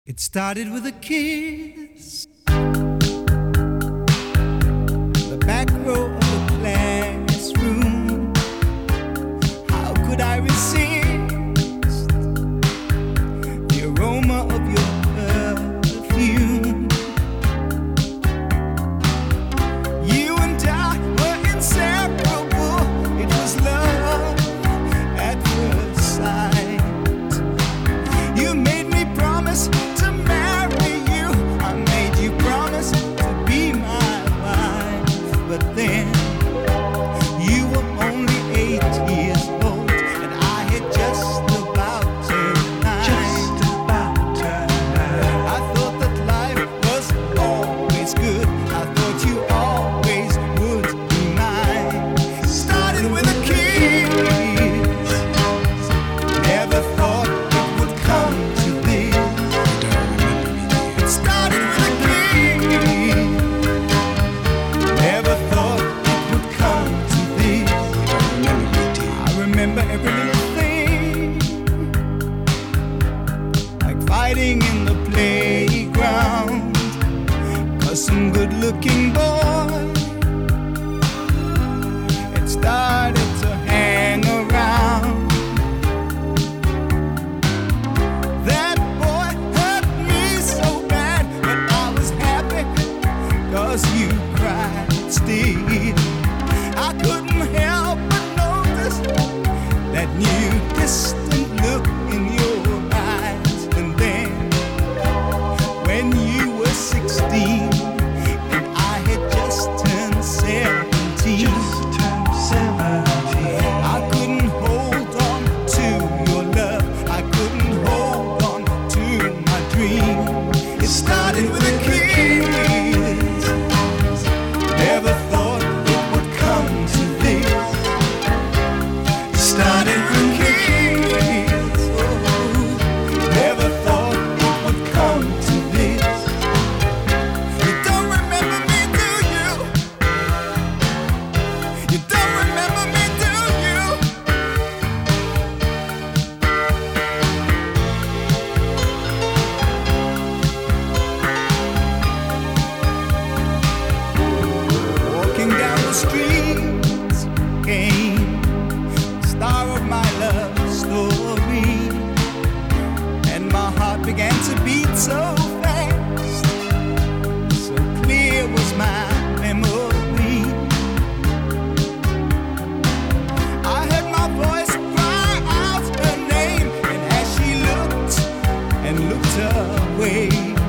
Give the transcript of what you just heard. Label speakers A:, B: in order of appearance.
A: It started with a kiss, the back row of the classroom. How could I resist the aroma of your perfume? You and I were inseparable. It was love at first sight. You made me promise to marry you. I made you promise to be my wife. But then you were only 8 years old, and I had just about turned 9. I thought that life was always good. I thought you always would be mine. Started with a kiss. Never thought it would come to this. It started with a kiss. Never thought it would come to this. I remember every little thing, like fighting in the playground, 'cause some good-looking boy had started to hang around. That boy hurt me so bad, but I was happy 'cause you cried still. I couldn't help but notice that new distant look in your eyes. And then when you were 16 and I had just turned 17, I couldn't hold on to your love. I couldn't hold on to my dream. It started with a kiss. Never thought it would come to this. Started with a kiss. Oh, never thought it would come to this. You don't remember me, do you? You don't remember me, do you? Walking down the streets came the star of my love story, and my heart began to beat so fast. So clear was my memory. I heard my voice cry out her name, and as she looked and looked away,